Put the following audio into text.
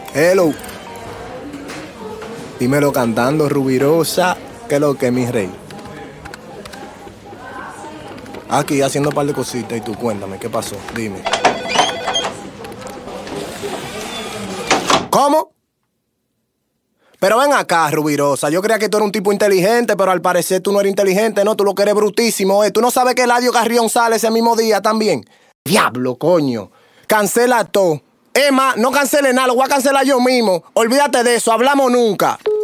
Hello. Dímelo cantando, Rubirosa. ¿Qué es lo que, mi rey? Aquí haciendo un par de cositas y tú cuéntame, ¿qué pasó? Dime. ¿Cómo? Pero ven acá, Rubirosa. Yo creía que tú eras un tipo inteligente, pero al parecer tú no eres inteligente, ¿no? Tú lo que eres brutísimo, ¿eh? ¿Tú no sabes que Eladio Carrión sale ese mismo día también? Diablo, coño. Cancela todo. Emma, no cancele nada, lo voy a cancelar yo mismo. Olvídate de eso, hablamos nunca.